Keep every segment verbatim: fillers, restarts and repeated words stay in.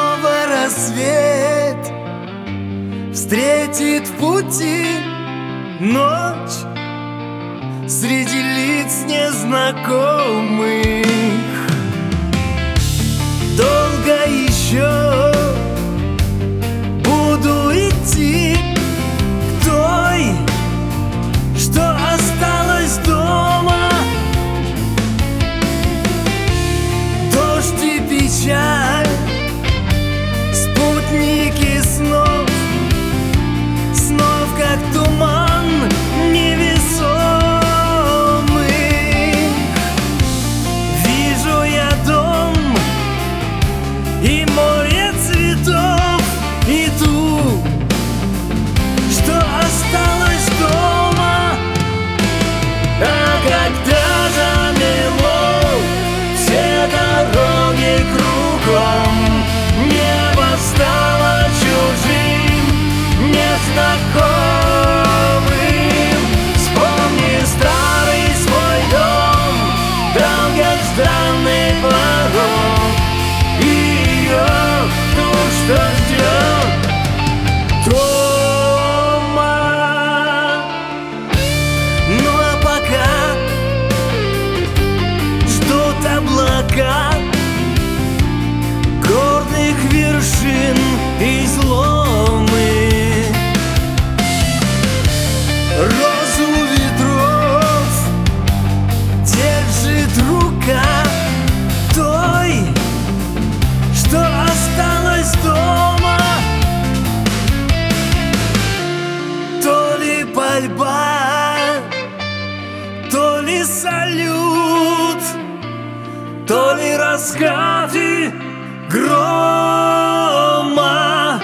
Снова рассвет встретит в пути ночь среди лиц незнакомых. Долго еще буду идти к той, что осталась дома. Дождь и печаль, спутники снов, снов как туман невесомый. Вижу я дом и море цветов, и ту, что осталась дома. А когда замело все дороги кругом, небо стало чужим, незнакомым. Вспомни старый свой дом, долгожданный порог, и ее ту, что ждет дома. Ну а пока ждут облака горных вершин изломы. Розу ветров держит рука той, что осталась дома. То ли пальба, то ли салют, то ли раскаты грома.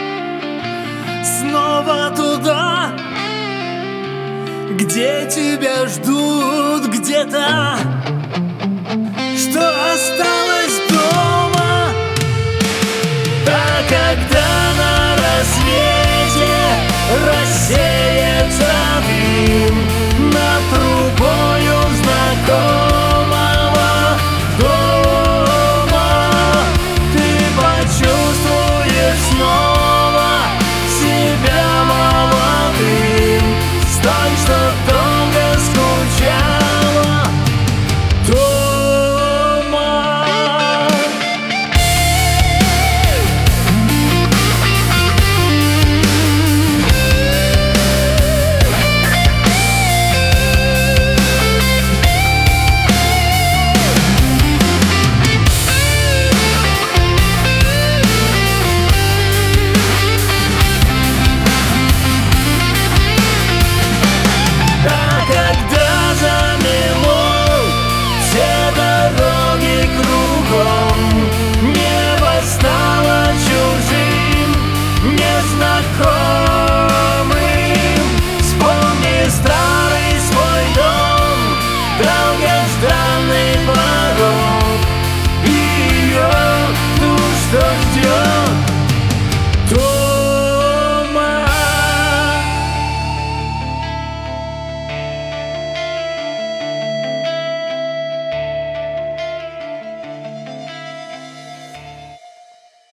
Снова туда, где тебя ждут где-то